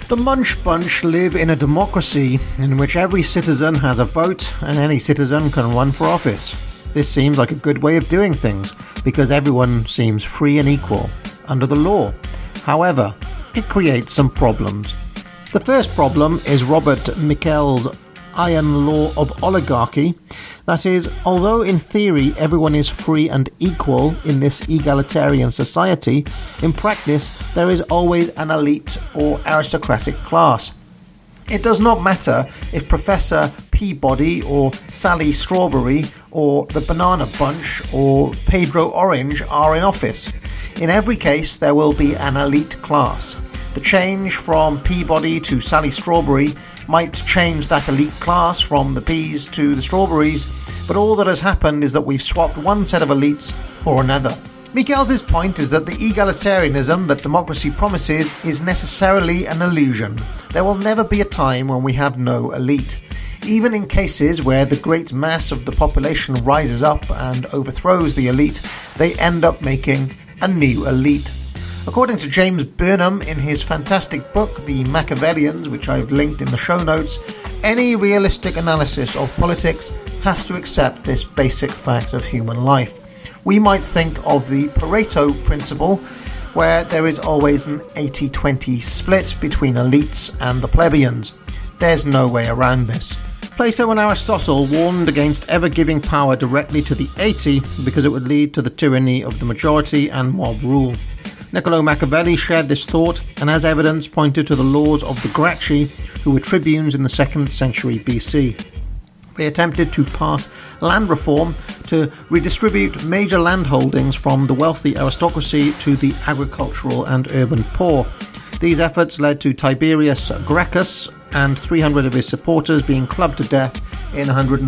The Munch Bunch live in a democracy in which every citizen has a vote and any citizen can run for office. This seems like a good way of doing things because everyone seems free and equal under the law. However, it creates some problems. The first problem is Robert Michels' iron law of oligarchy. That is, although in theory everyone is free and equal in this egalitarian society, in practice there is always an elite or aristocratic class. It does not matter if Professor Peabody or Sally Strawberry or the Banana Bunch or Pedro Orange are in office. In every case there will be an elite class. The change from Peabody to Sally Strawberry might change that elite class from the peas to the strawberries, but all that has happened is that we've swapped one set of elites for another. Michels' point is that the egalitarianism that democracy promises is necessarily an illusion. There will never be a time when we have no elite. Even in cases where the great mass of the population rises up and overthrows the elite, they end up making a new elite. According to James Burnham in his fantastic book, The Machiavellians, which I've linked in the show notes, any realistic analysis of politics has to accept this basic fact of human life. We might think of the Pareto principle, where there is always an 80-20 split between elites and the plebeians. There's no way around this. Plato and Aristotle warned against ever giving power directly to the 80 because it would lead to the tyranny of the majority and mob rule. Niccolo Machiavelli shared this thought and as evidence pointed to the laws of the Gracchi, who were tribunes in the 2nd century BC. They attempted to pass land reform to redistribute major land holdings from the wealthy aristocracy to the agricultural and urban poor. These efforts led to Tiberius Gracchus and 300 of his supporters being clubbed to death in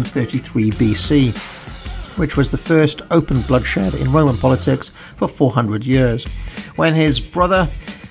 133 BC, which was the first open bloodshed in Roman politics for 400 years. When his brother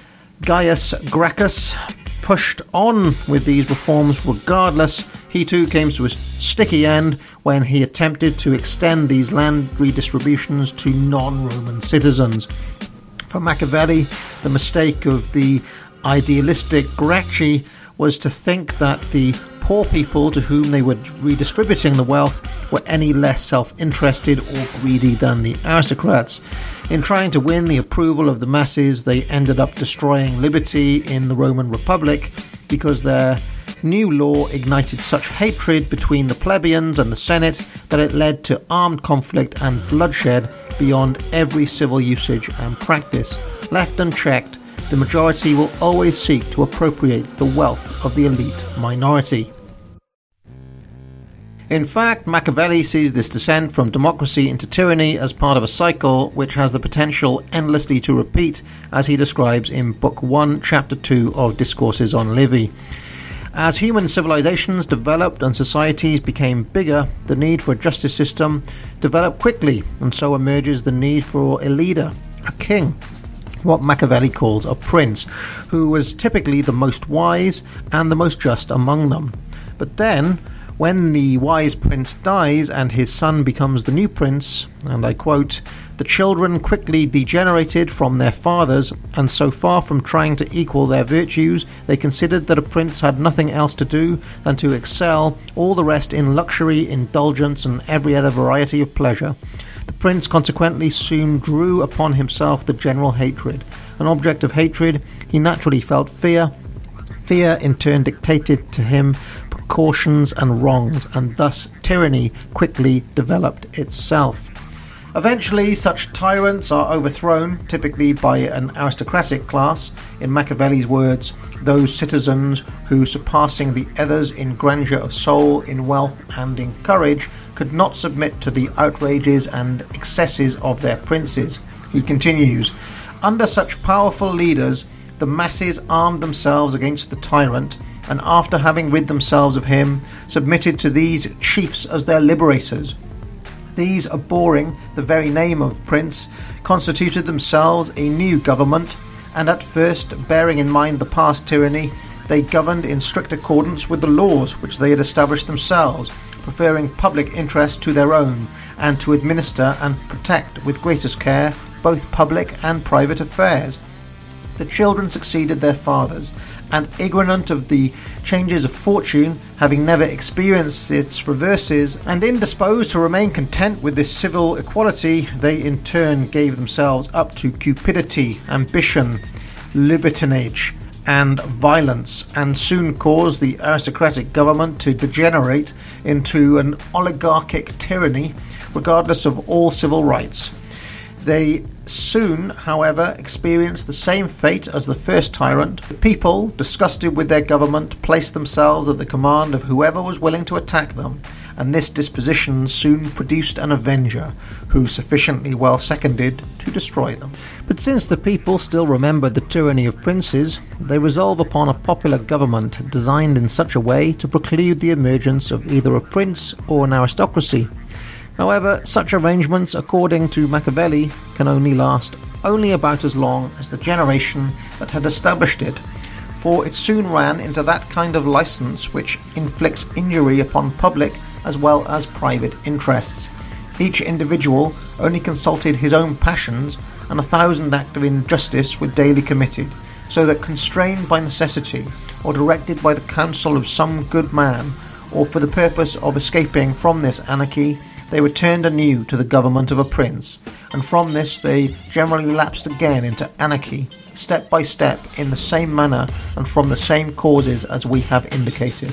Gaius Gracchus pushed on with these reforms regardless, he too came to a sticky end when he attempted to extend these land redistributions to non-Roman citizens. For Machiavelli, the mistake of the idealistic Gracchi was to think that the poor people to whom they were redistributing the wealth were any less self-interested or greedy than the aristocrats. In trying to win the approval of the masses, they ended up destroying liberty in the Roman Republic because their new law ignited such hatred between the plebeians and the Senate that it led to armed conflict and bloodshed beyond every civil usage and practice. Left unchecked, the majority will always seek to appropriate the wealth of the elite minority. In fact, Machiavelli sees this descent from democracy into tyranny as part of a cycle which has the potential endlessly to repeat, as he describes in Book 1, Chapter 2 of Discourses on Livy. As human civilizations developed and societies became bigger, the need for a justice system developed quickly, and so emerges the need for a leader, a king, what Machiavelli calls a prince, who was typically the most wise and the most just among them. But then, when the wise prince dies and his son becomes the new prince, and I quote, "The children quickly degenerated from their fathers, and so far from trying to equal their virtues, they considered that a prince had nothing else to do than to excel all the rest in luxury, indulgence, and every other variety of pleasure. The prince consequently soon drew upon himself the general hatred. An object of hatred, he naturally felt fear. Fear in turn dictated to him precautions and wrongs, and thus tyranny quickly developed itself." Eventually, such tyrants are overthrown, typically by an aristocratic class. In Machiavelli's words, those citizens who, surpassing the others in grandeur of soul, in wealth, and in courage, could not submit to the outrages and excesses of their princes. He continues, "Under such powerful leaders, the masses armed themselves against the tyrant, and after having rid themselves of him, submitted to these chiefs as their liberators. These, abhorring the very name of prince, constituted themselves a new government, and at first, bearing in mind the past tyranny, they governed in strict accordance with the laws which they had established themselves, preferring public interest to their own, and to administer and protect with greatest care both public and private affairs. The children succeeded their fathers, and ignorant of the changes of fortune, having never experienced its reverses, and indisposed to remain content with this civil equality, they in turn gave themselves up to cupidity, ambition, libertinage, and violence, and soon caused the aristocratic government to degenerate into an oligarchic tyranny, regardless of all civil rights. They soon, however, experienced the same fate as the first tyrant. The people, disgusted with their government, placed themselves at the command of whoever was willing to attack them, and this disposition soon produced an avenger, who sufficiently well seconded to destroy them. But since the people still remembered the tyranny of princes, they resolve upon a popular government designed in such a way to preclude the emergence of either a prince or an aristocracy. However, such arrangements, according to Machiavelli, can only last about as long as the generation that had established it, for it soon ran into that kind of license which inflicts injury upon public as well as private interests. Each individual only consulted his own passions, and 1,000 acts of injustice were daily committed, so that constrained by necessity, or directed by the counsel of some good man, or for the purpose of escaping from this anarchy, they returned anew to the government of a prince, and from this they generally lapsed again into anarchy, step by step, in the same manner and from the same causes as we have indicated.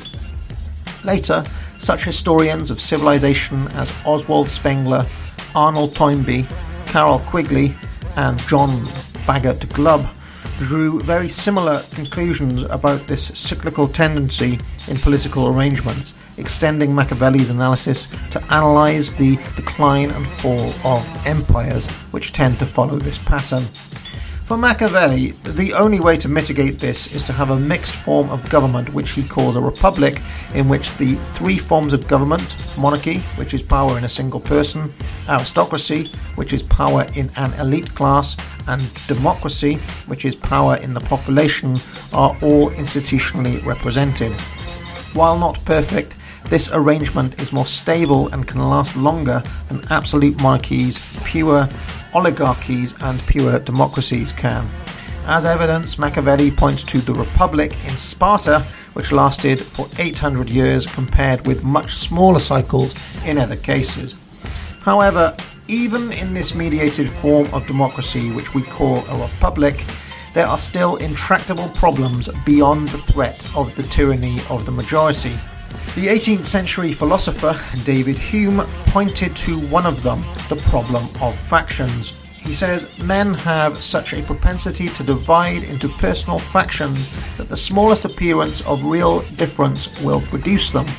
Later, such historians of civilization as Oswald Spengler, Arnold Toynbee, Carroll Quigley, and John Bagot Glubb drew very similar conclusions about this cyclical tendency in political arrangements, extending Machiavelli's analysis to analyse the decline and fall of empires, which tend to follow this pattern. For Machiavelli, the only way to mitigate this is to have a mixed form of government, which he calls a republic, in which the three forms of government, monarchy, which is power in a single person, aristocracy, which is power in an elite class, and democracy, which is power in the population, are all institutionally represented. While not perfect, this arrangement is more stable and can last longer than absolute monarchies, pure oligarchies, and pure democracies can. As evidence, Machiavelli points to the Republic in Sparta, which lasted for 800 years, compared with much smaller cycles in other cases. However, even in this mediated form of democracy, which we call a republic, there are still intractable problems beyond the threat of the tyranny of the majority. The 18th century philosopher David Hume pointed to one of them, the problem of factions. He says men have such a propensity to divide into personal factions that the smallest appearance of real difference will produce them.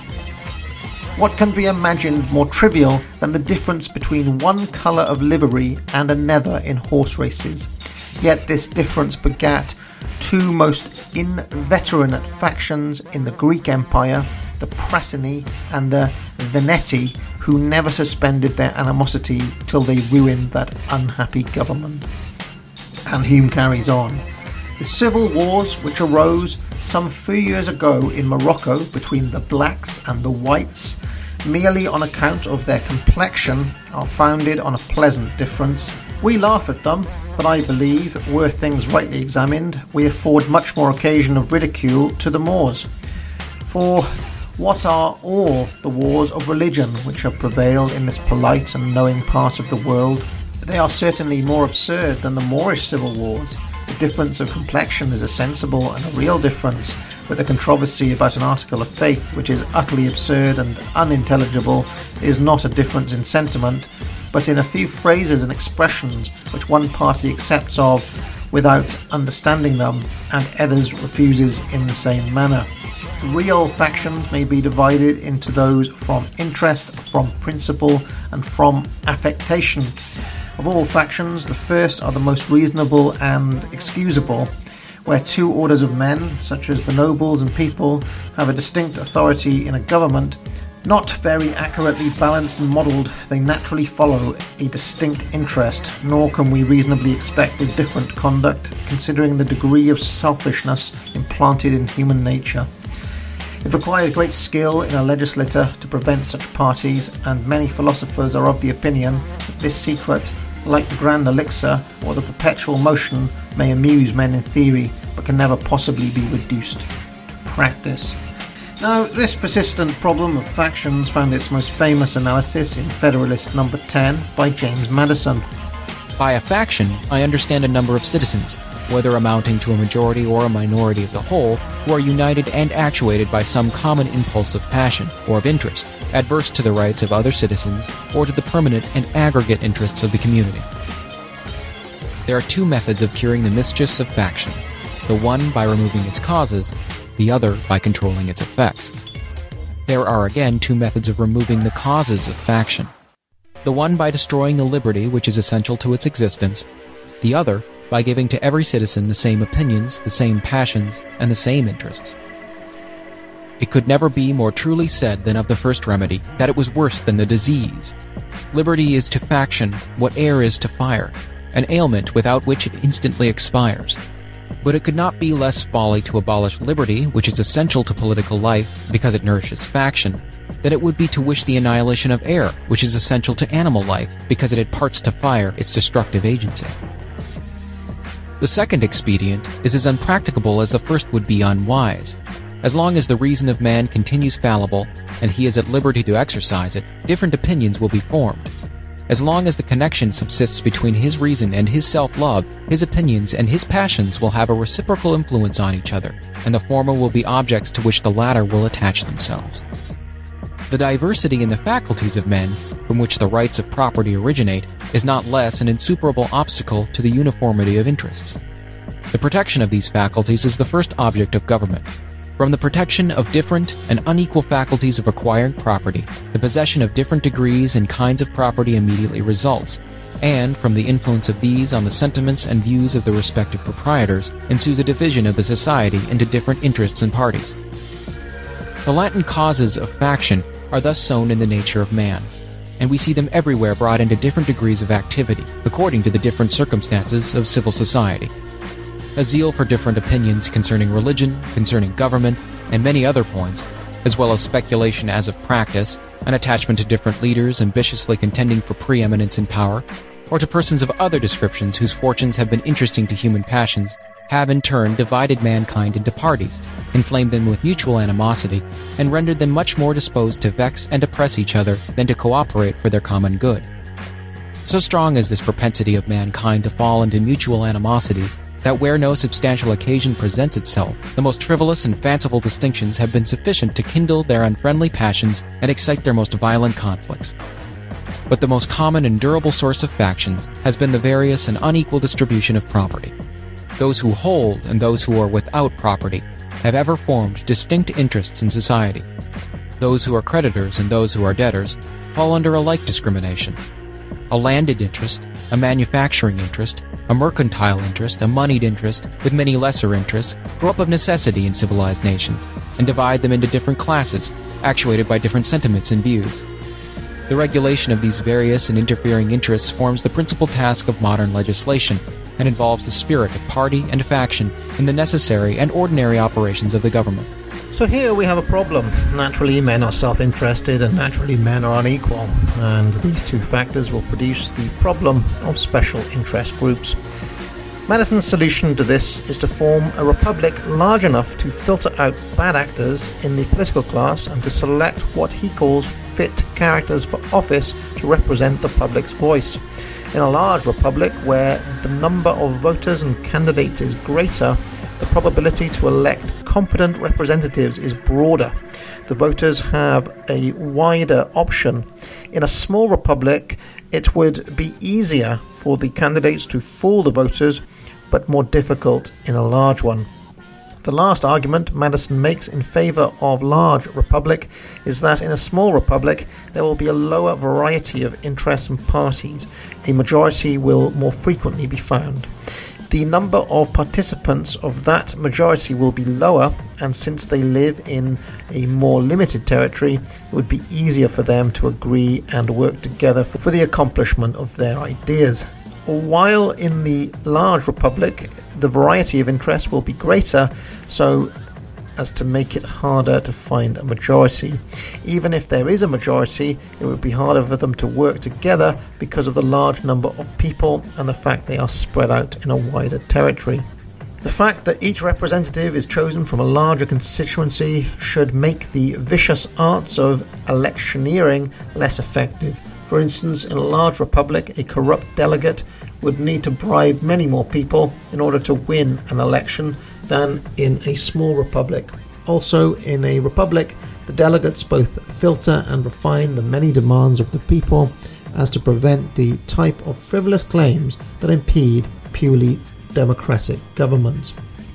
What can be imagined more trivial than the difference between one colour of livery and another in horse races? Yet this difference begat two most inveterate factions in the Greek Empire, the Prasini and the Veneti, who never suspended their animosity till they ruined that unhappy government. And Hume carries on. The civil wars which arose some few years ago in Morocco between the blacks and the whites, merely on account of their complexion, are founded on a pleasant difference. We laugh at them, but I believe, were things rightly examined, we afford much more occasion of ridicule to the Moors. For what are all the wars of religion which have prevailed in this polite and knowing part of the world? They are certainly more absurd than the Moorish civil wars. The difference of complexion is a sensible and a real difference, but the controversy about an article of faith, which is utterly absurd and unintelligible, is not a difference in sentiment, but in a few phrases and expressions which one party accepts of without understanding them, and others refuses in the same manner. Real factions may be divided into those from interest, from principle, and from affectation. Of all factions, the first are the most reasonable and excusable, where two orders of men, such as the nobles and people, have a distinct authority in a government. Not very accurately balanced and modelled, they naturally follow a distinct interest, nor can we reasonably expect a different conduct, considering the degree of selfishness implanted in human nature. It requires great skill in a legislator to prevent such parties, and many philosophers are of the opinion that this secret like the grand elixir or the perpetual motion, may amuse men in theory, but can never possibly be reduced to practice. Now, this persistent problem of factions found its most famous analysis in Federalist No. 10 by James Madison. By a faction, I understand a number of citizens, whether amounting to a majority or a minority of the whole, who are united and actuated by some common impulse of passion or of interest, adverse to the rights of other citizens or to the permanent and aggregate interests of the community. There are two methods of curing the mischiefs of faction, the one by removing its causes, the other by controlling its effects. There are again two methods of removing the causes of faction, the one by destroying the liberty which is essential to its existence, the other by giving to every citizen the same opinions, the same passions, and the same interests. It could never be more truly said than of the first remedy, that it was worse than the disease. Liberty is to faction what air is to fire, an ailment without which it instantly expires. But it could not be less folly to abolish liberty, which is essential to political life because it nourishes faction, than it would be to wish the annihilation of air, which is essential to animal life because it imparts to fire its destructive agency. The second expedient is as unpracticable as the first would be unwise. As long as the reason of man continues fallible, and he is at liberty to exercise it, different opinions will be formed. As long as the connection subsists between his reason and his self-love, his opinions and his passions will have a reciprocal influence on each other, and the former will be objects to which the latter will attach themselves. The diversity in the faculties of men, from which the rights of property originate, is not less an insuperable obstacle to the uniformity of interests. The protection of these faculties is the first object of government. From the protection of different and unequal faculties of acquiring property, the possession of different degrees and kinds of property immediately results, and from the influence of these on the sentiments and views of the respective proprietors ensues a division of the society into different interests and parties. The latent causes of faction are thus sown in the nature of man, and we see them everywhere brought into different degrees of activity, according to the different circumstances of civil society. A zeal for different opinions concerning religion, concerning government, and many other points, as well as speculation as of practice, an attachment to different leaders ambitiously contending for preeminence in power, or to persons of other descriptions whose fortunes have been interesting to human passions, have in turn divided mankind into parties, inflamed them with mutual animosity, and rendered them much more disposed to vex and oppress each other than to cooperate for their common good. So strong is this propensity of mankind to fall into mutual animosities, that where no substantial occasion presents itself, the most frivolous and fanciful distinctions have been sufficient to kindle their unfriendly passions and excite their most violent conflicts. But the most common and durable source of factions has been the various and unequal distribution of property. Those who hold and those who are without property have ever formed distinct interests in society. Those who are creditors and those who are debtors fall under a like discrimination. A landed interest, a manufacturing interest, a mercantile interest, a moneyed interest, with many lesser interests, grow up of necessity in civilized nations, and divide them into different classes, actuated by different sentiments and views. The regulation of these various and interfering interests forms the principal task of modern legislation, and involves the spirit of party and faction in the necessary and ordinary operations of the government. So here we have a problem. Naturally, men are self-interested and naturally men are unequal, and these two factors will produce the problem of special interest groups. Madison's solution to this is to form a republic large enough to filter out bad actors in the political class and to select what he calls fit characters for office to represent the public's voice. In a large republic where the number of voters and candidates is greater, the probability to elect competent representatives is broader. The voters have a wider option. In a small republic, it would be easier for the candidates to fool the voters, but more difficult in a large one. The last argument Madison makes in favour of large republic is that in a small republic there will be a lower variety of interests and parties. A majority will more frequently be found. The number of participants of that majority will be lower, and since they live in a more limited territory, it would be easier for them to agree and work together for the accomplishment of their ideas. While in the large republic, the variety of interests will be greater, so as to make it harder to find a majority. Even if there is a majority, it would be harder for them to work together because of the large number of people and the fact they are spread out in a wider territory. The fact that each representative is chosen from a larger constituency should make the vicious arts of electioneering less effective. For instance, in a large republic, a corrupt delegate would need to bribe many more people in order to win an election than in a small republic. Also, in a republic, the delegates both filter and refine the many demands of the people as to prevent the type of frivolous claims that impede purely democratic governments.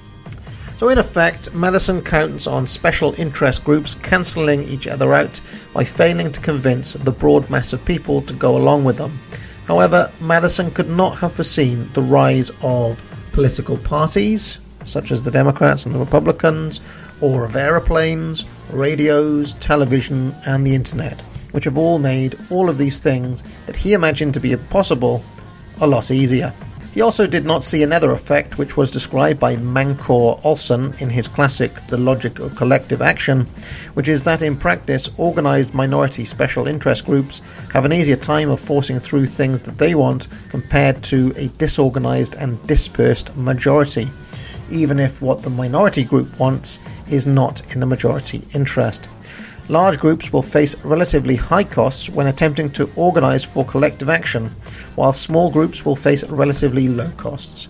So in effect, Madison counts on special interest groups cancelling each other out by failing to convince the broad mass of people to go along with them. However, Madison could not have foreseen the rise of political parties, such as the Democrats and the Republicans, or of aeroplanes, radios, television, and the internet, which have all made all of these things that he imagined to be impossible a lot easier. He also did not see another effect, which was described by Mancor Olson in his classic The Logic of Collective Action, which is that in practice, organised minority special interest groups have an easier time of forcing through things that they want compared to a disorganised and dispersed majority, even if what the minority group wants is not in the majority interest. Large groups will face relatively high costs when attempting to organise for collective action, while small groups will face relatively low costs.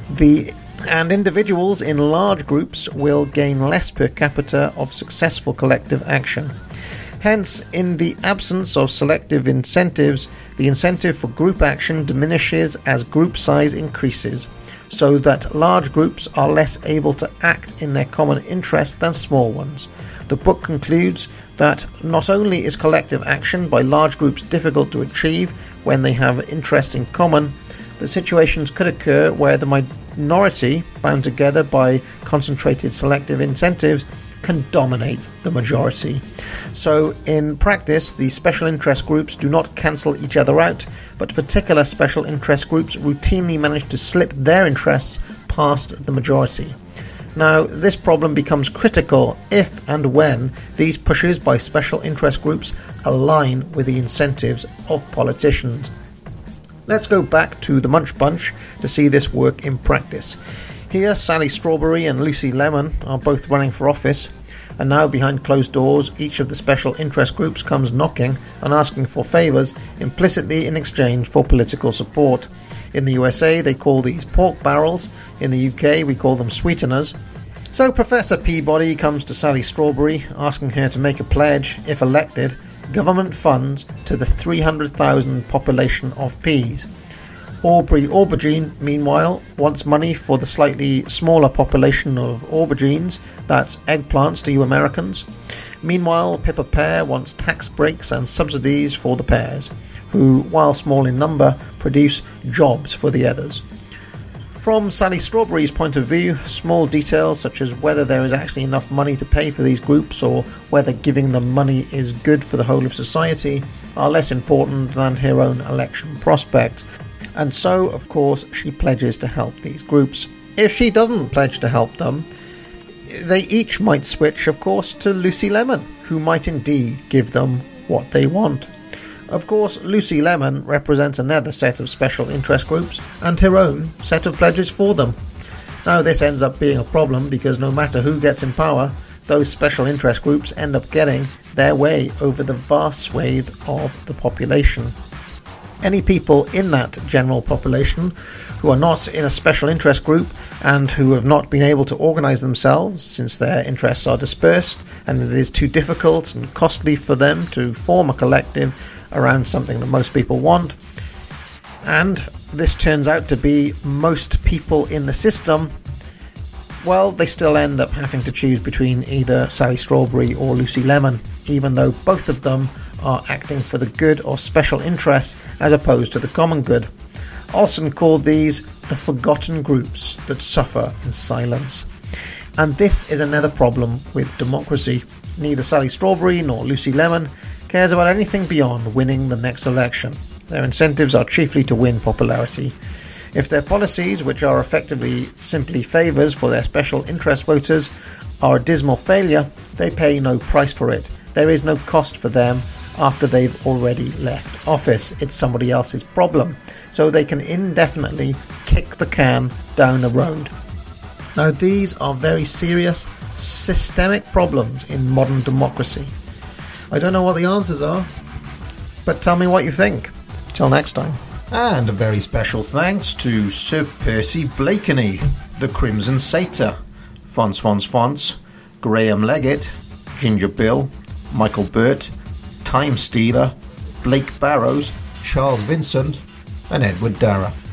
And individuals in large groups will gain less per capita of successful collective action. Hence, in the absence of selective incentives, the incentive for group action diminishes as group size increases, so that large groups are less able to act in their common interest than small ones. The book concludes that not only is collective action by large groups difficult to achieve when they have interests in common, but situations could occur where the minority, bound together by concentrated selective incentives, can dominate the majority. So in practice, the special interest groups do not cancel each other out, but particular special interest groups routinely manage to slip their interests past the majority. Now, this problem becomes critical if and when these pushes by special interest groups align with the incentives of politicians. Let's go back to the Munch Bunch to see this work in practice. Here, Sally Strawberry and Lucy Lemon are both running for office, and now behind closed doors, each of the special interest groups comes knocking and asking for favours, implicitly in exchange for political support. In the USA, they call these pork barrels. In the UK, we call them sweeteners. So Professor Peabody comes to Sally Strawberry, asking her to make a pledge, if elected, government funds to the 300,000 population of peas. Aubrey Aubergine, meanwhile, wants money for the slightly smaller population of aubergines, that's eggplants to you Americans. Meanwhile, Pippa Pear wants tax breaks and subsidies for the pears, who, while small in number, produce jobs for the others. From Sally Strawberry's point of view, small details such as whether there is actually enough money to pay for these groups or whether giving them money is good for the whole of society are less important than her own election prospect. And so, of course, she pledges to help these groups. If she doesn't pledge to help them, they each might switch, of course, to Lucy Lemon, who might indeed give them what they want. Of course, Lucy Lemon represents another set of special interest groups and her own set of pledges for them. Now, this ends up being a problem because no matter who gets in power, those special interest groups end up getting their way over the vast swathe of the population. Any people in that general population who are not in a special interest group and who have not been able to organise themselves since their interests are dispersed and it is too difficult and costly for them to form a collective around something that most people want, and this turns out to be most people in the system, well, they still end up having to choose between either Sally Strawberry or Lucy Lemon, even though both of them are acting for the good or special interests as opposed to the common good. Olson called these the forgotten groups that suffer in silence. And this is another problem with democracy. Neither Sally Strawberry nor Lucy Lemon cares about anything beyond winning the next election. Their incentives are chiefly to win popularity. If their policies, which are effectively simply favours for their special interest voters, are a dismal failure, they pay no price for it. There is no cost for them after they've already left office. It's somebody else's problem, so they can indefinitely kick the can down the road. Now, these are very serious, systemic problems in modern democracy. I don't know what the answers are, but tell me what you think. Till next time. And a very special thanks to Sir Percy Blakeney, the Crimson Satyr, Fonts, Graham Leggett, Ginger Bill, Michael Burt, Time Stealer, Blake Barrows, Charles Vincent, and Edward Darragh.